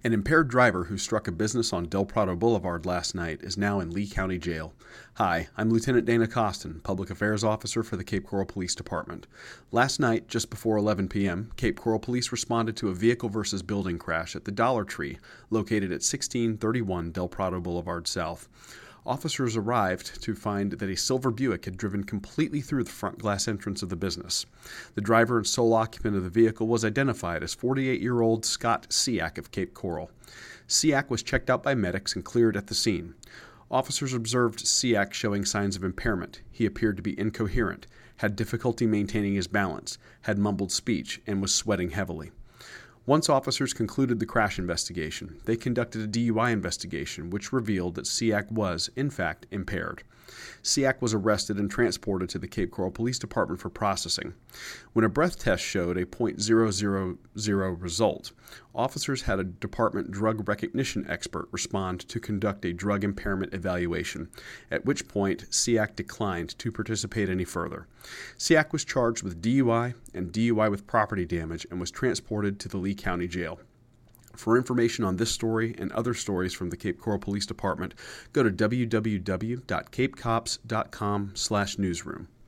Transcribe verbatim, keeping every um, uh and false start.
An impaired driver who struck a business on Del Prado Boulevard last night is now in Lee County Jail. Hi, I'm Lieutenant Dana Costin, Public Affairs Officer for the Cape Coral Police Department. Last night, just before eleven p.m., Cape Coral Police responded to a vehicle versus building crash at the Dollar Tree, located at sixteen thirty-one Del Prado Boulevard South. Officers arrived to find that a silver Buick had driven completely through the front glass entrance of the business. The driver and sole occupant of the vehicle was identified as forty-eight-year-old Scott Siak of Cape Coral. Siak was checked out by medics and cleared at the scene. Officers observed Siak showing signs of impairment. He appeared to be incoherent, had difficulty maintaining his balance, had mumbled speech, and was sweating heavily. Once officers concluded the crash investigation, they conducted a D U I investigation, which revealed that Siak was, in fact, impaired. Siak was arrested and transported to the Cape Coral Police Department for processing. When a breath test showed a point zero zero zero result, officers had a department drug recognition expert respond to conduct a drug impairment evaluation, at which point Siak declined to participate any further. Siak was charged with D U I and D U I with property damage and was transported to the Lee County Jail. For information on this story and other stories from the Cape Coral Police Department, go to w w w dot cape cops dot com slash newsroom.